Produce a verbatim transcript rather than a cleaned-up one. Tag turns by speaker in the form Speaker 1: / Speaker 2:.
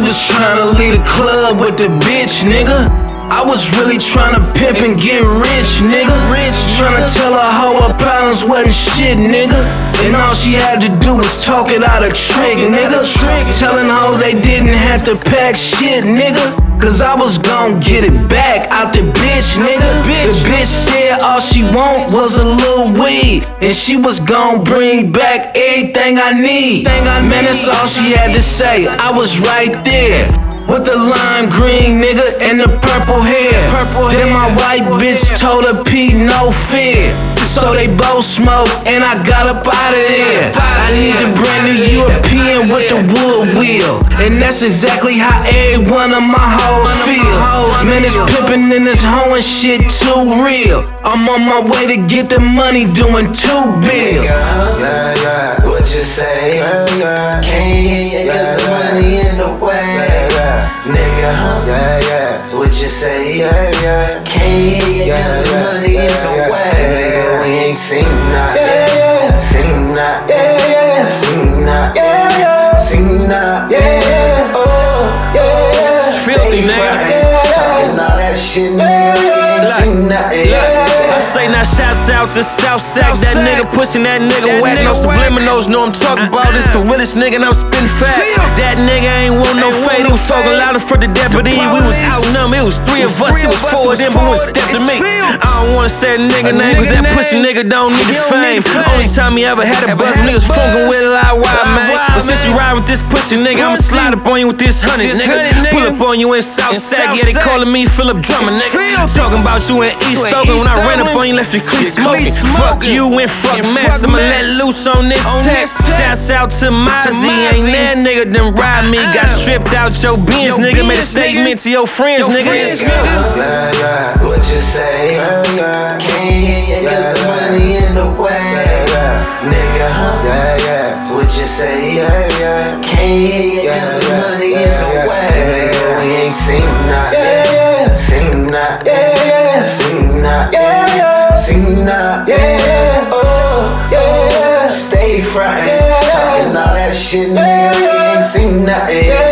Speaker 1: just tryna leave the club with the bitch, nigga. I was really tryna pimp and get rich, nigga. Rich, tryna tell her how her problems wasn't shit, nigga. And all she had to do was talk it out a trick, nigga. Telling hoes they didn't have to pack shit, nigga. Cause I was gon' get it back out the bitch, nigga. The bitch said all she want was a little weed, and she was gon' bring back everything I need. Man, that's all she had to say. I was right there with the lime green nigga and the purple hair. Then my white bitch told her Pete no fear. So they both smoked and I got up out of there. I need the brand new European with the wood wheel, and that's exactly how every one of my hoes feel. Man, it's pimpin' and this hoe and shit too real. I'm on my way to get the money doing two bills.
Speaker 2: Yeah, yeah, what you say? Can't hear you cause the money in the way. Nigga, huh? Yeah, yeah, what you say? Yeah, yeah, can't hear you cause the money in the way. Nigga, we ain't seen that. Yeah, yeah, seen that. Yeah, yeah, seen that. Yeah, yeah, seen that. Yeah, oh, yeah,
Speaker 3: filthy, nigga.
Speaker 2: Talking all that shit, nigga, we ain't seen that. Yeah.
Speaker 3: I say now shouts out to Southside. That nigga pushing that nigga whack. No subliminals, know I'm talking about. This the realest nigga and I'm spitting facts. That nigga ain't want no fade. He was talking louder for the deputy. We was outnumbered. It was three of us. It was four of them, but one stepped to me. I don't wanna say a nigga name, cause that pussy nigga don't need the fame. Only time he ever had a buzz when he was funkin' with a lot wide, man. But since you ride with this pussy nigga, I'ma slide up on you with this hundred, nigga. Pull up on you in Southside. Yeah, they calling me Philip Drummer, nigga. Talking about you in East Oakland. When I ran up on you, left your cleat smoking. Fuck you and fuck mess. I'ma let loose on this text. Shouts out to Mozzie. Ain't that nigga done ride me. Got stripped out your beans, nigga. Made a statement to your friends, nigga.
Speaker 2: Yeah, yeah, what you say? Can't hear you cause the money in the way. Nigga, huh? Yeah, yeah, what you say? Yeah, yeah, can't hear you cause the money in the way. Nigga, we ain't seen that. Yeah, yeah, seen that. Yeah, yeah, seen that. Yeah, yeah, seen that. Yeah, oh, yeah, stay frontin', talking all that shit, nigga, we ain't seen that. Yeah.